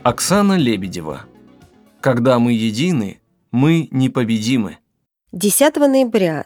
Оксана Лебедева. Когда мы едины, мы непобедимы. 10 ноября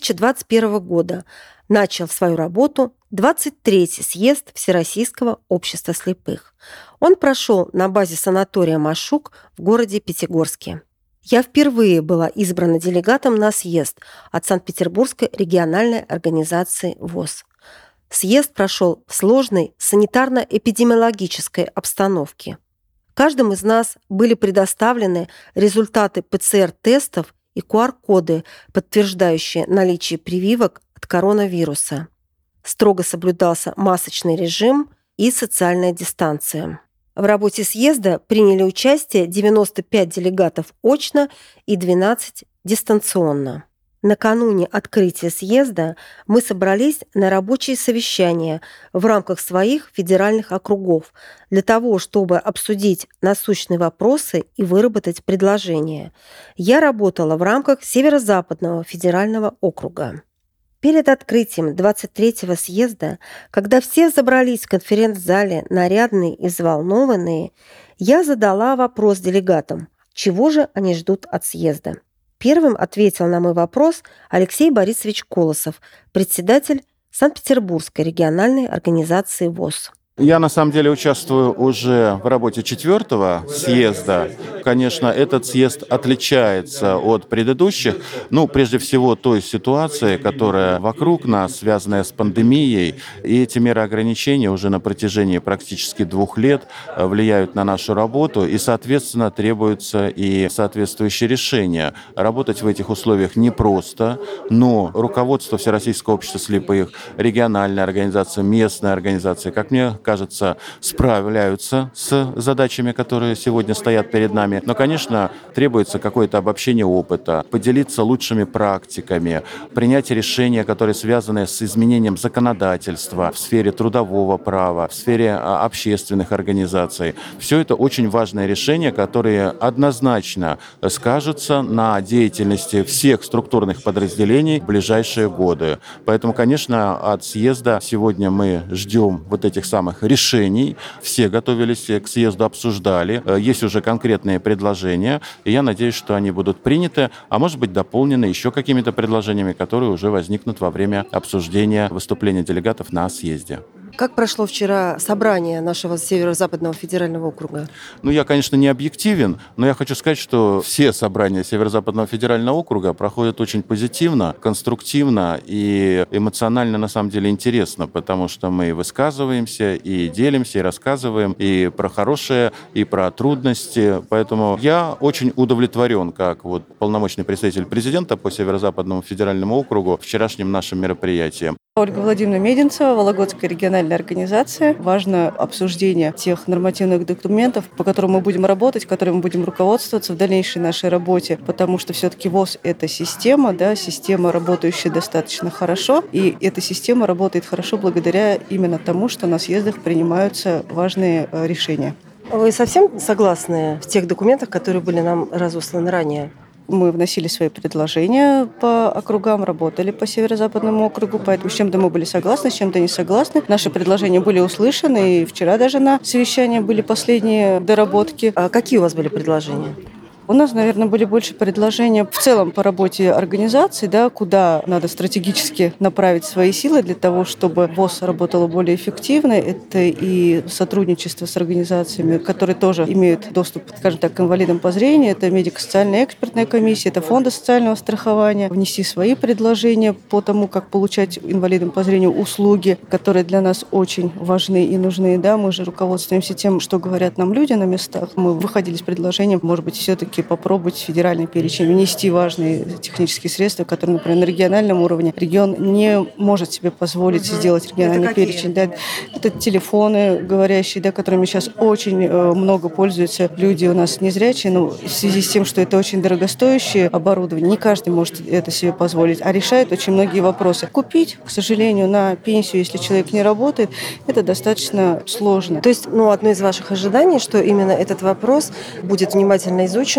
2021 года начал свою работу 23-й съезд Всероссийского общества слепых. Он прошел на базе санатория «Машук» в городе Пятигорске. Я впервые была избрана делегатом на съезд от Санкт-Петербургской региональной организации ВОС. Съезд прошел в сложной санитарно-эпидемиологической обстановке. Каждому из нас были предоставлены результаты ПЦР-тестов и QR-коды, подтверждающие наличие прививок от коронавируса. Строго соблюдался масочный режим и социальная дистанция. В работе съезда приняли участие 95 делегатов очно и 12 дистанционно. Накануне открытия съезда мы собрались на рабочие совещания в рамках своих федеральных округов для того, чтобы обсудить насущные вопросы и выработать предложения. Я работала в рамках Северо-Западного федерального округа. Перед открытием 23-го съезда, когда все собрались в конференц-зале нарядные и взволнованные, я задала вопрос делегатам, чего же они ждут от съезда. Первым ответил на мой вопрос Алексей Борисович Колосов, председатель Санкт-Петербургской региональной организации ВОС. Я, на самом деле, участвую уже в работе 4-го съезда. Конечно, этот съезд отличается от предыдущих, прежде всего, той ситуации, которая вокруг нас, связанная с пандемией, и эти меры ограничения уже на протяжении практически 2 лет влияют на нашу работу, и, соответственно, требуются и соответствующие решения. Работать в этих условиях непросто, но руководство Всероссийского общества слепых, региональная организация, местная организация, как мне кажется, справляются с задачами, которые сегодня стоят перед нами. Но, конечно, требуется какое-то обобщение опыта, поделиться лучшими практиками, принять решения, которые связаны с изменением законодательства в сфере трудового права, в сфере общественных организаций. Все это очень важные решения, которые однозначно скажутся на деятельности всех структурных подразделений в ближайшие годы. Поэтому, конечно, от съезда сегодня мы ждем вот этих самых решений. Все готовились к съезду, обсуждали. Есть уже конкретные предложения, и я надеюсь, что они будут приняты, а может быть дополнены еще какими-то предложениями, которые уже возникнут во время обсуждения выступления делегатов на съезде. Как прошло вчера собрание нашего Северо-Западного федерального округа? Я, конечно, не объективен, но я хочу сказать, что все собрания Северо-Западного федерального округа проходят очень позитивно, конструктивно и эмоционально, на самом деле, интересно, потому что мы высказываемся и делимся, и рассказываем и про хорошее, и про трудности. Поэтому я очень удовлетворен, как полномочный представитель президента по Северо-Западному федеральному округу вчерашним нашим мероприятием. Ольга Владимировна Мединцева, Вологодская региональная организация. Важно обсуждение тех нормативных документов, по которым мы будем работать, которыми мы будем руководствоваться в дальнейшей нашей работе, потому что все-таки ВОС – это система, система, работающая достаточно хорошо, и эта система работает хорошо благодаря именно тому, что на съездах принимаются важные решения. Вы совсем согласны в тех документах, которые были нам разосланы ранее? Мы вносили свои предложения по округам, работали по Северо-Западному округу, поэтому с чем-то мы были согласны, с чем-то не согласны. Наши предложения были услышаны, и вчера даже на совещании были последние доработки. А какие у вас были предложения? У нас, наверное, были больше предложения в целом по работе организации, куда надо стратегически направить свои силы для того, чтобы ВОС работала более эффективно. Это и сотрудничество с организациями, которые тоже имеют доступ, скажем так, к инвалидам по зрению. Это медико-социальная экспертная комиссия, это фонды социального страхования. Внести свои предложения по тому, как получать инвалидам по зрению услуги, которые для нас очень важны и нужны. Мы же руководствуемся тем, что говорят нам люди на местах. Мы выходили с предложением, может быть, все-таки попробовать в федеральный перечень внести важные технические средства, которые, например, на региональном уровне регион не может себе позволить сделать региональный перечень. Это телефоны говорящие, которыми сейчас очень много пользуются люди у нас незрячие, но в связи с тем, что это очень дорогостоящее оборудование, не каждый может это себе позволить, а решает очень многие вопросы. Купить, к сожалению, на пенсию, если человек не работает, это достаточно сложно. То есть, одно из ваших ожиданий, что именно этот вопрос будет внимательно изучен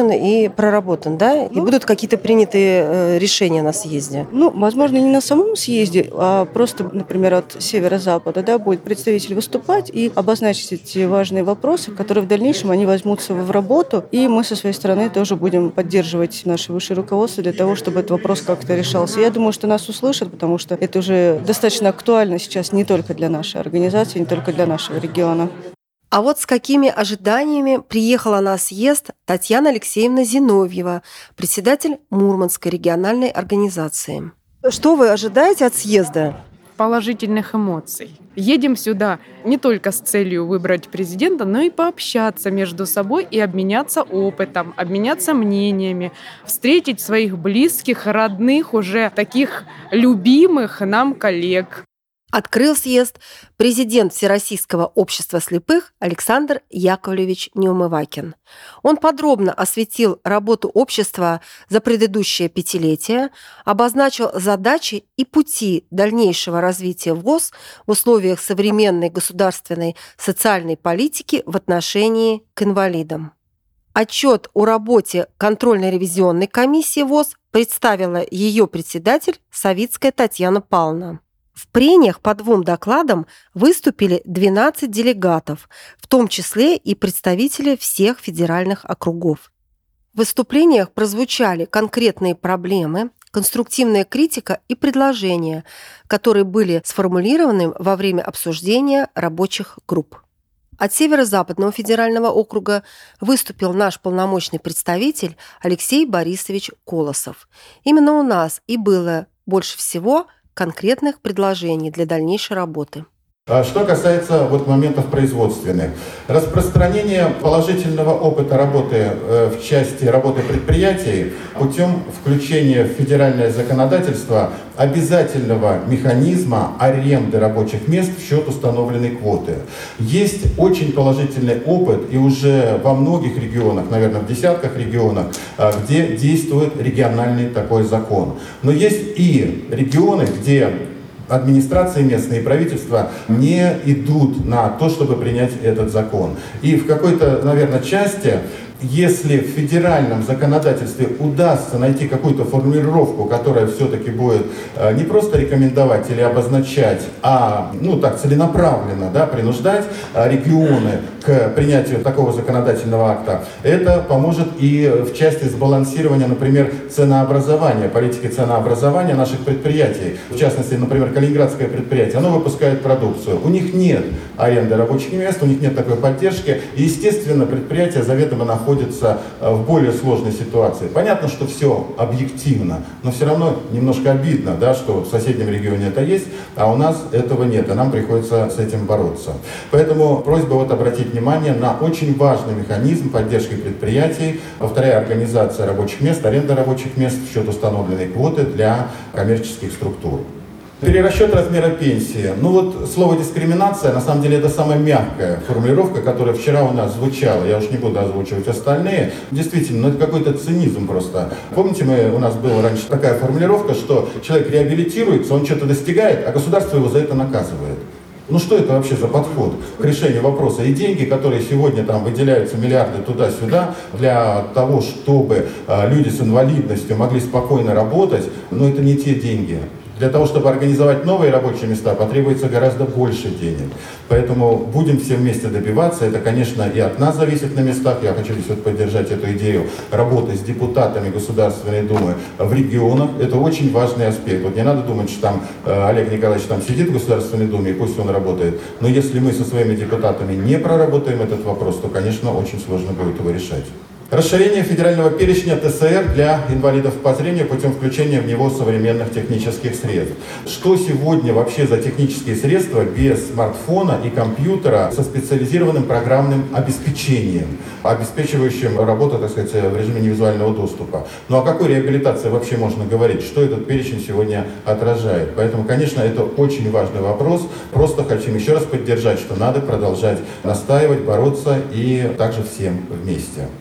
изучен и проработан, да? И будут какие-то принятые решения на съезде? Возможно, не на самом съезде, а просто, например, от северо-запада, да, будет представитель выступать и обозначить эти важные вопросы, которые в дальнейшем они возьмутся в работу, и мы со своей стороны тоже будем поддерживать наше высшее руководство для того, чтобы этот вопрос как-то решался. Я думаю, что нас услышат, потому что это уже достаточно актуально сейчас не только для нашей организации, не только для нашего региона. А вот с какими ожиданиями приехала на съезд Татьяна Алексеевна Зиновьева, председатель Мурманской региональной организации. Что вы ожидаете от съезда? Положительных эмоций. Едем сюда не только с целью выбрать президента, но и пообщаться между собой и обменяться опытом, обменяться мнениями, встретить своих близких, родных, уже таких любимых нам коллег. Открыл съезд президент Всероссийского общества слепых Александр Яковлевич Неумывакин. Он подробно осветил работу общества за предыдущее пятилетие, обозначил задачи и пути дальнейшего развития ВОС в условиях современной государственной социальной политики в отношении к инвалидам. Отчет о работе контрольно-ревизионной комиссии ВОС представила ее председатель Савицкая Татьяна Павловна. В прениях по 2 докладам выступили 12 делегатов, в том числе и представители всех федеральных округов. В выступлениях прозвучали конкретные проблемы, конструктивная критика и предложения, которые были сформулированы во время обсуждения рабочих групп. От Северо-Западного федерального округа выступил наш полномочный представитель Алексей Борисович Колосов. Именно у нас и было больше всего конкретных предложений для дальнейшей работы. Что касается моментов производственных. Распространение положительного опыта работы в части работы предприятий путем включения в федеральное законодательство обязательного механизма аренды рабочих мест в счет установленной квоты. Есть очень положительный опыт и уже во многих регионах, наверное, в десятках регионах, где действует региональный такой закон. Но есть и регионы, где администрации местные и правительства не идут на то, чтобы принять этот закон. И в какой-то, наверное, части, если в федеральном законодательстве удастся найти какую-то формулировку, которая все-таки будет не просто рекомендовать или обозначать, а целенаправленно принуждать регионы к принятию такого законодательного акта, это поможет и в части сбалансирования, например, ценообразования, политики ценообразования наших предприятий. В частности, например, Калининградское предприятие, оно выпускает продукцию. У них нет аренды рабочих мест, у них нет такой поддержки. И, естественно, предприятие заведомо находится в более сложной ситуации. Понятно, что все объективно, но все равно немножко обидно, что в соседнем регионе это есть, а у нас этого нет, и нам приходится с этим бороться. Поэтому просьба обратить внимание на очень важный механизм поддержки предприятий, повторяю, организация рабочих мест, аренда рабочих мест в счет установленной квоты для коммерческих структур. Перерасчет размера пенсии. Слово «дискриминация» на самом деле это самая мягкая формулировка, которая вчера у нас звучала. Я уж не буду озвучивать остальные. Действительно, это какой-то цинизм просто. Помните, у нас была раньше такая формулировка, что человек реабилитируется, он что-то достигает, а государство его за это наказывает. Что это вообще за подход к решению вопроса? И деньги, которые сегодня выделяются, миллиарды туда-сюда, для того, чтобы люди с инвалидностью могли спокойно работать, это не те деньги. Для того, чтобы организовать новые рабочие места, потребуется гораздо больше денег. Поэтому будем все вместе добиваться. Это, конечно, и от нас зависит на местах. Я хочу здесь поддержать эту идею работы с депутатами Государственной Думы в регионах. Это очень важный аспект. Не надо думать, что Олег Николаевич сидит в Государственной Думе, и пусть он работает. Но если мы со своими депутатами не проработаем этот вопрос, то, конечно, очень сложно будет его решать. Расширение федерального перечня ТСР для инвалидов по зрению путем включения в него современных технических средств. Что сегодня вообще за технические средства без смартфона и компьютера со специализированным программным обеспечением, обеспечивающим работу, в режиме невизуального доступа? О какой реабилитации вообще можно говорить? Что этот перечень сегодня отражает? Поэтому, конечно, это очень важный вопрос. Просто хотим еще раз поддержать, что надо продолжать настаивать, бороться и также всем вместе.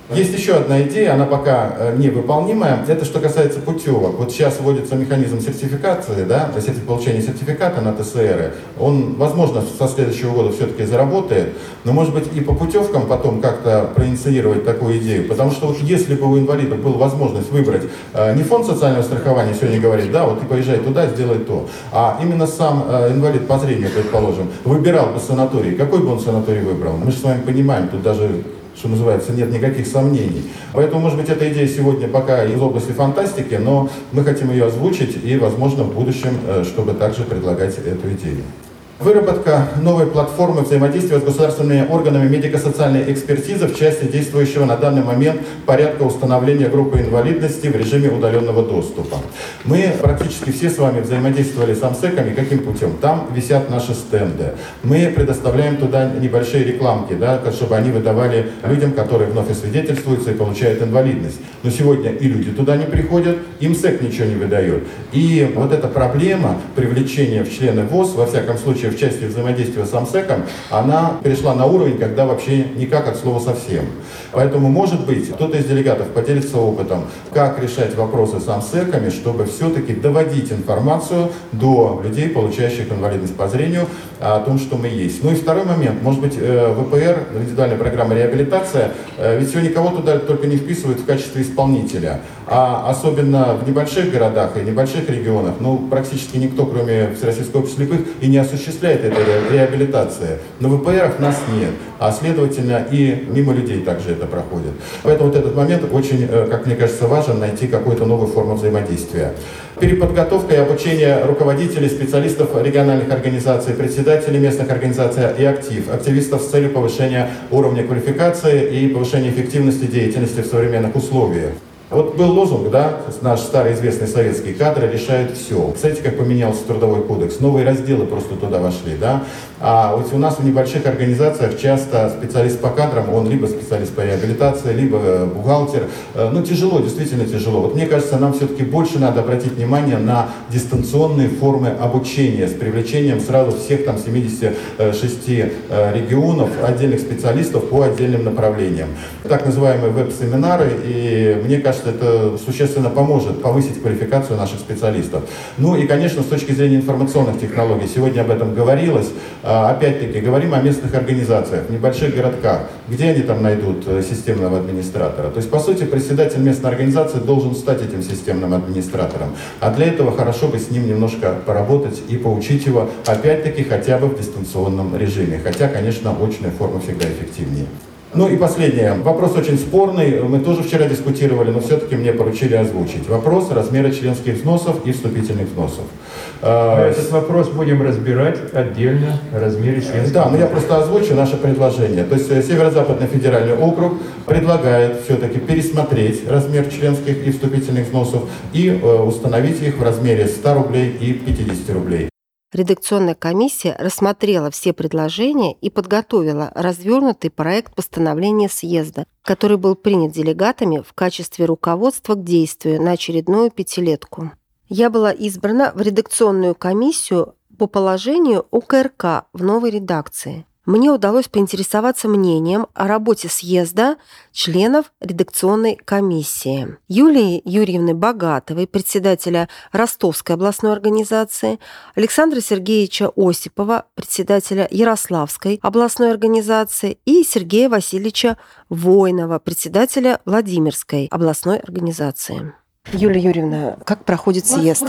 Есть еще одна идея, она пока невыполнимая. Это что касается путевок. Вот сейчас вводится механизм сертификации, да, то есть получение сертификата на ТСР. Он, возможно, со следующего года все-таки заработает, но, может быть, и по путевкам потом как-то проинициировать такую идею. Потому что вот если бы у инвалидов была возможность выбрать не фонд социального страхования сегодня говорит, да, вот ты поезжай туда, сделай то, а именно сам инвалид по зрению, предположим, выбирал бы санаторий, какой бы он санаторий выбрал? Мы же с вами понимаем, тут даже, что называется, нет никаких сомнений. Поэтому, может быть, эта идея сегодня пока из области фантастики, но мы хотим ее озвучить и, возможно, в будущем, чтобы также предлагать эту идею. Выработка новой платформы взаимодействия с государственными органами медико-социальной экспертизы в части действующего на данный момент порядка установления группы инвалидности в режиме удаленного доступа. Мы практически все с вами взаимодействовали с АМСЭКами. Каким путем? Там висят наши стенды. Мы предоставляем туда небольшие рекламки, да, чтобы они выдавали людям, которые вновь освидетельствуются и получают инвалидность. Но сегодня и люди туда не приходят, и МСЭК ничего не выдает. И вот эта проблема привлечения в члены ВОС, во всяком случае, в части взаимодействия с АМСЭКом, она перешла на уровень, когда вообще никак от слова совсем. Поэтому, может быть, кто-то из делегатов поделится опытом, как решать вопросы с АМСЭКами, чтобы все-таки доводить информацию до людей, получающих инвалидность по зрению, о том, что мы есть. Ну и второй момент, может быть, ВПР, индивидуальная программа реабилитация, ведь сегодня никого туда только не вписывают в качестве исполнителя. А особенно в небольших городах и небольших регионах, ну, практически никто, кроме Всероссийского общества слепых, и не осуществляет этой реабилитации. На ВПРах нас нет, а следовательно и мимо людей также это проходит. Поэтому вот этот момент очень, как мне кажется, важен, найти какую-то новую форму взаимодействия. Переподготовка и обучение руководителей, специалистов региональных организаций, председателей местных организаций и активистов с целью повышения уровня квалификации и повышения эффективности деятельности в современных условиях. Вот был лозунг, да, наш старый известный советский: кадры решают все. Кстати, как поменялся трудовой кодекс, новые разделы просто туда вошли, да. А вот у нас в небольших организациях часто специалист по кадрам, он либо специалист по реабилитации, либо бухгалтер. Ну, тяжело, действительно тяжело. Вот мне кажется, нам все-таки больше надо обратить внимание на дистанционные формы обучения с привлечением сразу всех там 76 регионов, отдельных специалистов по отдельным направлениям. Так называемые веб-семинары, и мне кажется, это существенно поможет повысить квалификацию наших специалистов. Ну и, конечно, с точки зрения информационных технологий, сегодня об этом говорилось. Опять-таки, говорим о местных организациях, в небольших городках. Где они там найдут системного администратора? То есть, по сути, председатель местной организации должен стать этим системным администратором. А для этого хорошо бы с ним немножко поработать и поучить его, опять-таки, хотя бы в дистанционном режиме. Хотя, конечно, очная форма всегда эффективнее. Ну и последнее. Вопрос очень спорный. Мы тоже вчера дискутировали, но все-таки мне поручили озвучить. Вопрос размера членских взносов и вступительных взносов. Этот вопрос будем разбирать отдельно, размере членских. Да, но я просто озвучу наше предложение. То есть Северо-Западный федеральный округ предлагает все-таки пересмотреть размер членских и вступительных взносов и установить их в размере 100 рублей и 50 рублей. Редакционная комиссия рассмотрела все предложения и подготовила развернутый проект постановления съезда, который был принят делегатами в качестве руководства к действию на очередную пятилетку. Я была избрана в редакционную комиссию по положению УКРК в новой редакции. Мне удалось поинтересоваться мнением о работе съезда членов редакционной комиссии. Юлии Юрьевны Богатовой, председателя Ростовской областной организации, Александра Сергеевича Осипова, председателя Ярославской областной организации, и Сергея Васильевича Воинова, председателя Владимирской областной организации. Юлия Юрьевна, как проходит съезд?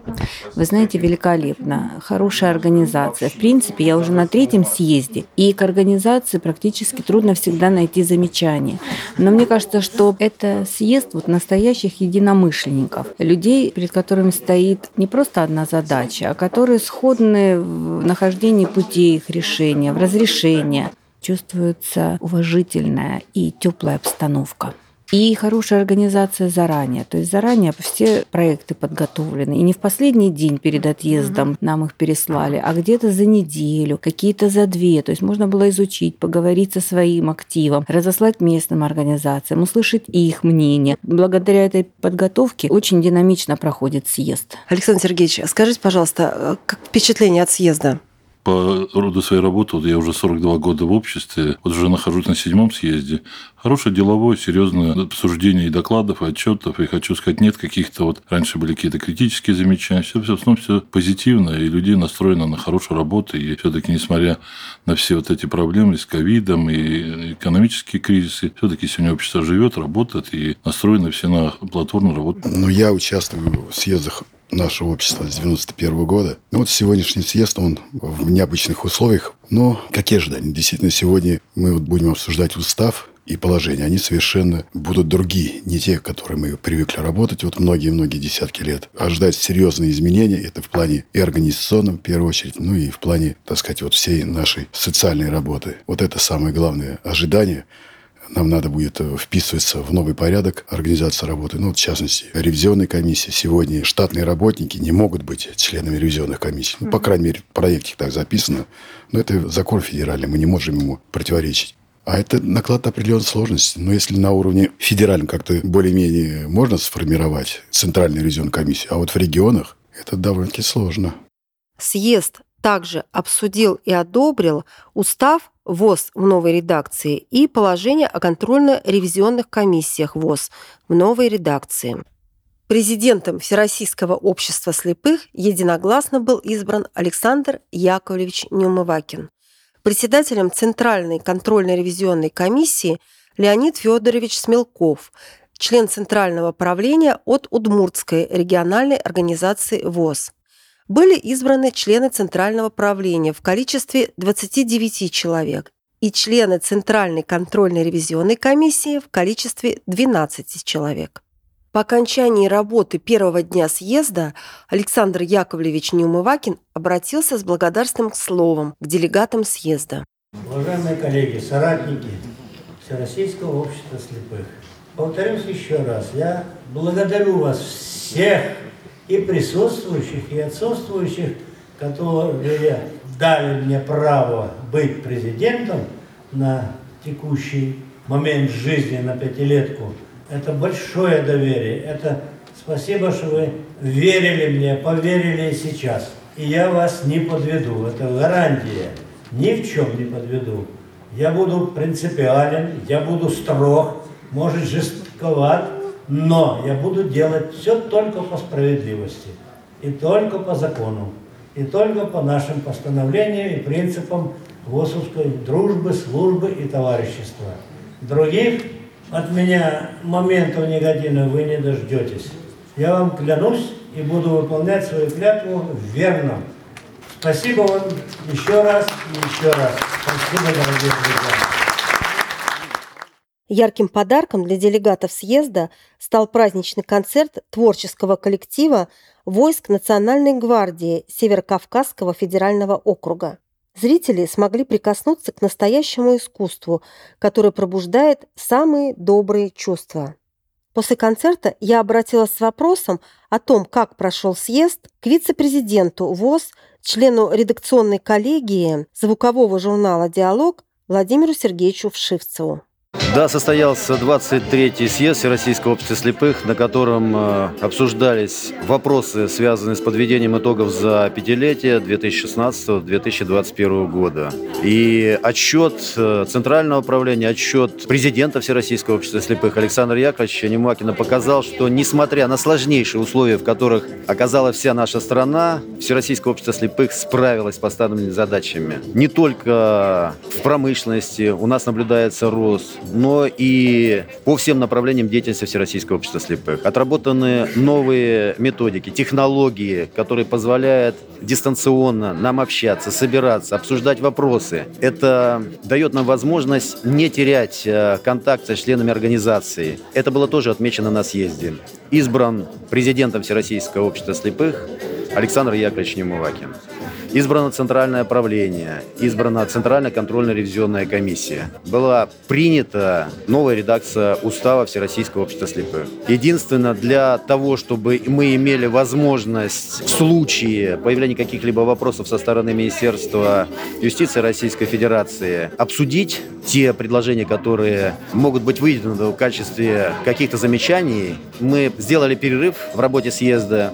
Вы знаете, великолепно. Хорошая организация. В принципе, я уже на 3-м съезде, и к организации практически трудно всегда найти замечания. Но мне кажется, что это съезд настоящих единомышленников, людей, перед которыми стоит не просто одна задача, а которые сходны в нахождении путей их решения, в разрешении. Чувствуется уважительная и теплая обстановка. И хорошая организация заранее. То есть заранее все проекты подготовлены. И не в последний день перед отъездом нам их переслали, а где-то за неделю, какие-то за 2. То есть можно было изучить, поговорить со своим активом, разослать местным организациям, услышать их мнение. Благодаря этой подготовке очень динамично проходит съезд. Александр Сергеевич, скажите, пожалуйста, как впечатление от съезда? по роду своей работы, вот я уже 42 года в обществе, вот уже нахожусь на 7-м съезде. Хорошее деловое, серьезное обсуждение и докладов, и отчетов. И хочу сказать, нет каких-то вот... Раньше были какие-то критические замечания. Все в основном все позитивно, и люди настроены на хорошую работу. И все-таки, несмотря на все вот эти проблемы с ковидом и экономические кризисы, все-таки сегодня общество живет, работает, и настроены все на плодотворную работу. Ну, я участвую в съездах нашего общества с 91 года. Ну, вот сегодняшний съезд, он в необычных условиях. Но какие ожидания? Действительно, сегодня мы вот будем обсуждать устав и положения. Они совершенно будут другие, не те, которые мы привыкли работать вот многие-многие десятки лет. Ожидать серьезные изменения, это в плане и организационном, в первую очередь, ну и в плане, так сказать, вот всей нашей социальной работы. Вот это самое главное ожидание. Нам надо будет вписываться в новый порядок организации работы. Ну, вот, в частности, ревизионной комиссии. Сегодня штатные работники не могут быть членами ревизионных комиссий. Ну, по крайней мере, в проекте так записано. Но это закон федеральный, мы не можем ему противоречить. А это накладывает определенные сложности. Но если на уровне федеральном как-то более-менее можно сформировать центральную ревизионную комиссию, а вот в регионах это довольно-таки сложно. Съезд также обсудил и одобрил устав ВОС в новой редакции и положение о контрольно-ревизионных комиссиях ВОС в новой редакции. Президентом Всероссийского общества слепых единогласно был избран Александр Яковлевич Неумывакин. Председателем Центральной контрольно-ревизионной комиссии Леонид Федорович Смелков, член Центрального правления от Удмуртской региональной организации ВОС. Были избраны члены Центрального правления в количестве 29 человек и члены Центральной контрольно-ревизионной комиссии в количестве 12 человек. По окончании работы первого дня съезда Александр Яковлевич Неумывакин обратился с благодарственным словом к делегатам съезда. Уважаемые коллеги, соратники Всероссийского общества слепых, повторюсь еще раз, я благодарю вас всех, и присутствующих, и отсутствующих, которые дали мне право быть президентом на текущий момент жизни, на пятилетку. Это большое доверие. Это спасибо, что вы верили мне, поверили и сейчас. И я вас не подведу. Это гарантия. Ни в чем не подведу. Я буду принципиален, я буду строг, может, жестковат, но я буду делать все только по справедливости, и только по закону, и только по нашим постановлениям и принципам ВОСовской дружбы, службы и товарищества. Других от меня моментов негативных вы не дождетесь. Я вам клянусь и буду выполнять свою клятву верно. Спасибо вам еще раз и еще раз. Спасибо, дорогие друзья. Ярким подарком для делегатов съезда стал праздничный концерт творческого коллектива войск Национальной гвардии Северокавказского федерального округа. Зрители смогли прикоснуться к настоящему искусству, которое пробуждает самые добрые чувства. После концерта я обратилась с вопросом о том, как прошел съезд, к вице-президенту ВОС, члену редакционной коллегии звукового журнала «Диалог» Владимиру Сергеевичу Вшивцеву. Да, состоялся 23-й съезд Всероссийского общества слепых, на котором обсуждались вопросы, связанные с подведением итогов за пятилетие 2016-2021 года. И отчет Центрального управления, отчет президента Всероссийского общества слепых Александра Яковлевича Неумывакина показал, что несмотря на сложнейшие условия, в которых оказалась вся наша страна, Всероссийское общество слепых справилось с поставленными задачами. Не только в промышленности у нас наблюдается рост, но и по всем направлениям деятельности Всероссийского общества слепых. Отработаны новые методики, технологии, которые позволяют дистанционно нам общаться, собираться, обсуждать вопросы. Это дает нам возможность не терять контакт с членами организации. Это было тоже отмечено на съезде. Избран президентом Всероссийского общества слепых Александр Яковлевич Неумывакин. Избрано Центральное правление, избрана Центральная контрольно-ревизионная комиссия. Была принята новая редакция Устава Всероссийского общества слепых. Единственно, для того, чтобы мы имели возможность в случае появления каких-либо вопросов со стороны Министерства юстиции Российской Федерации обсудить те предложения, которые могут быть выдвинуты в качестве каких-то замечаний, мы сделали перерыв в работе съезда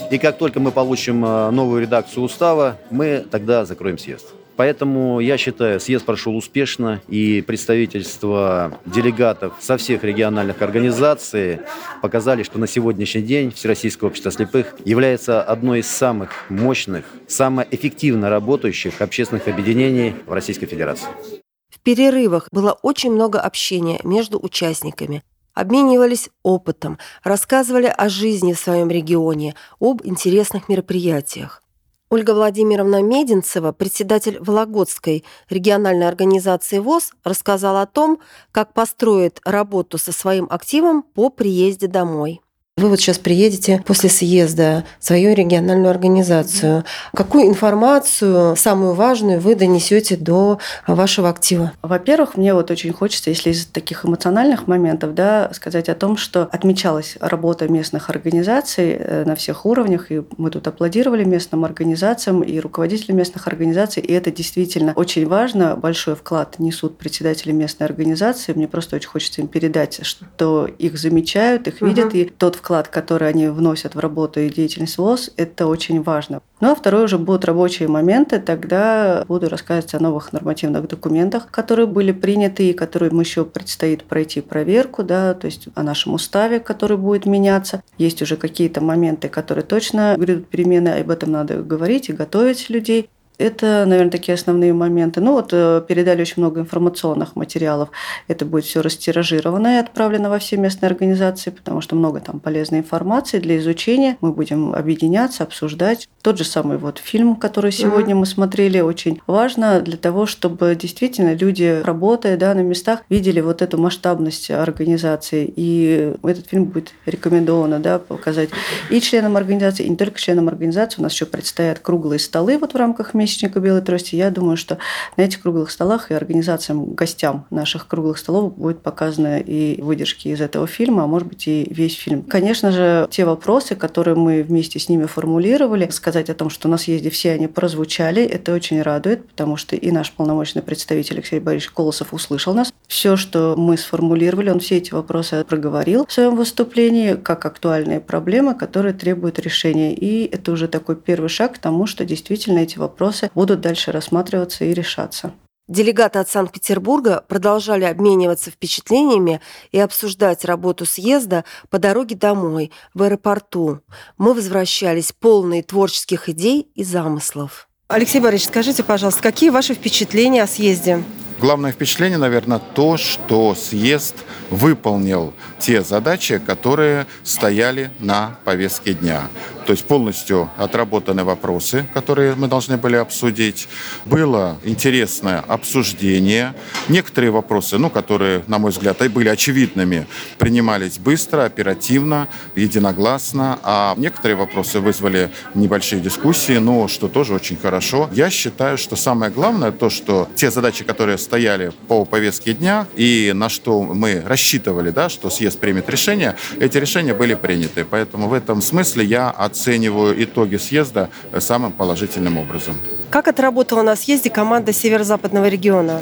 И как только мы получим новую редакцию устава, мы тогда закроем съезд. Поэтому, я считаю, съезд прошел успешно, и представительство делегатов со всех региональных организаций показали, что на сегодняшний день Всероссийское общество слепых является одной из самых мощных, самых эффективно работающих общественных объединений в Российской Федерации. В перерывах было очень много общения между участниками. Обменивались опытом, рассказывали о жизни в своем регионе, об интересных мероприятиях. Ольга Владимировна Мединцева, председатель Вологодской региональной организации ВОС, рассказала о том, как построит работу со своим активом по приезде домой. Вы вот сейчас приедете после съезда в свою региональную организацию. Какую информацию, самую важную, вы донесете до вашего актива? Во-первых, мне вот очень хочется, если из таких эмоциональных моментов, сказать о том, что отмечалась работа местных организаций на всех уровнях, и мы тут аплодировали местным организациям и руководителям местных организаций, и это действительно очень важно. Большой вклад несут председатели местной организации. Мне просто очень хочется им передать, что их замечают, их видят, и тот вклад, который они вносят в работу и деятельность ВОС, это очень важно. Ну а второе уже будут рабочие моменты, тогда буду рассказывать о новых нормативных документах, которые были приняты и которые еще предстоит пройти проверку, то есть о нашем уставе, который будет меняться. Есть уже какие-то моменты, которые точно грядут перемены, об этом надо говорить и готовить людей. Это, наверное, такие основные моменты. Передали очень много информационных материалов. Это будет все растиражировано и отправлено во все местные организации, потому что много там полезной информации для изучения. Мы будем объединяться, обсуждать. Тот же самый фильм, который сегодня мы смотрели, очень важно для того, чтобы действительно люди, работая на местах, видели вот эту масштабность организации. И этот фильм будет рекомендовано показать и членам организации, и не только членам организации. У нас еще предстоят круглые столы в рамках месячника «Белой трости». Я думаю, что на этих круглых столах и организациям, гостям наших круглых столов будет показаны и выдержки из этого фильма, а может быть и весь фильм. Конечно же, те вопросы, которые мы вместе с ними формулировали, сказать о том, что на съезде все они прозвучали, это очень радует, потому что и наш полномочный представитель Алексей Борисович Колосов услышал нас. Все, что мы сформулировали, он все эти вопросы проговорил в своем выступлении как актуальные проблемы, которые требуют решения. И это уже такой первый шаг к тому, что действительно эти вопросы будут дальше рассматриваться и решаться. Делегаты от Санкт-Петербурга продолжали обмениваться впечатлениями и обсуждать работу съезда по дороге домой, в аэропорту. Мы возвращались полные творческих идей и замыслов. Алексей Борисович, скажите, пожалуйста, какие ваши впечатления о съезде? Главное впечатление, наверное, то, что съезд выполнил те задачи, которые стояли на повестке дня. То есть полностью отработаны вопросы, которые мы должны были обсудить. Было интересное обсуждение. Некоторые вопросы, которые, на мой взгляд, были очевидными, принимались быстро, оперативно, единогласно. А некоторые вопросы вызвали небольшие дискуссии, но что тоже очень хорошо. Я считаю, что самое главное то, что те задачи, которые стояли по повестке дня и на что мы рассчитывали, что съезд примет решение, эти решения были приняты. Поэтому в этом смысле я оцениваю итоги съезда самым положительным образом. Как отработала на съезде команда Северо-Западного региона?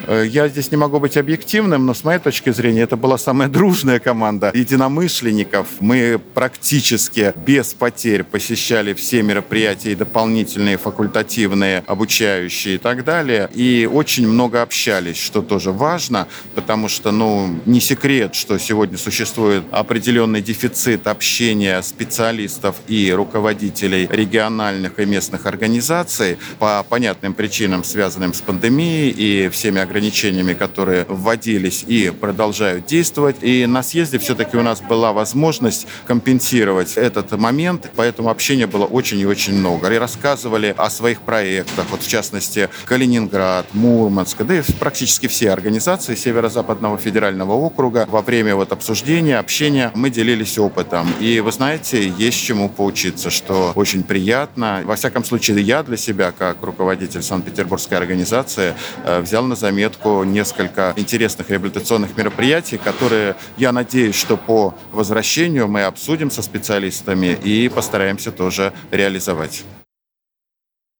Я здесь не могу быть объективным, но с моей точки зрения это была самая дружная команда единомышленников. Мы практически без потерь посещали все мероприятия, дополнительные, факультативные, обучающие и так далее. И очень много общались, что тоже важно, потому что, не секрет, что сегодня существует определенный дефицит общения специалистов и руководителей региональных и местных организаций, по понятным причинам, связанным с пандемией и всеми ограничениями, которые вводились и продолжают действовать. И на съезде все-таки у нас была возможность компенсировать этот момент, поэтому общения было очень и очень много. И рассказывали о своих проектах, в частности, Калининград, Мурманск, да и практически все организации Северо-Западного федерального округа. Во время обсуждения, общения мы делились опытом. И вы знаете, есть чему поучиться, что очень приятно. Во всяком случае, я для себя, как руководитель Санкт-Петербургской организации, взял на заметку несколько интересных реабилитационных мероприятий, которые, я надеюсь, что по возвращению мы обсудим со специалистами и постараемся тоже реализовать.